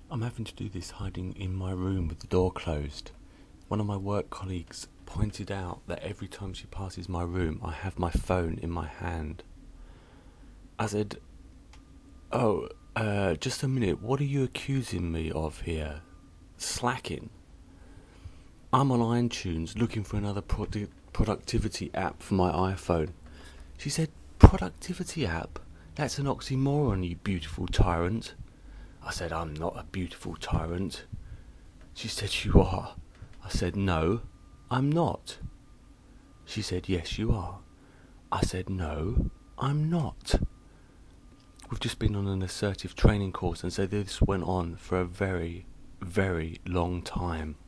I'm having to do this hiding in my room with the door closed. One of my work colleagues pointed out that every time she passes my room, I have my phone in my hand. I said, "Oh, just a minute, what are you accusing me of here? Slacking? I'm on iTunes looking for another productivity app for my iPhone." She said, "Productivity app? That's an oxymoron, you beautiful tyrant." I said, "I'm not a beautiful tyrant." She said, "You are." I said, "No, I'm not." She said, "Yes, you are." I said, "No, I'm not." We've just been on an assertive training course, and so this went on for a very, very long time.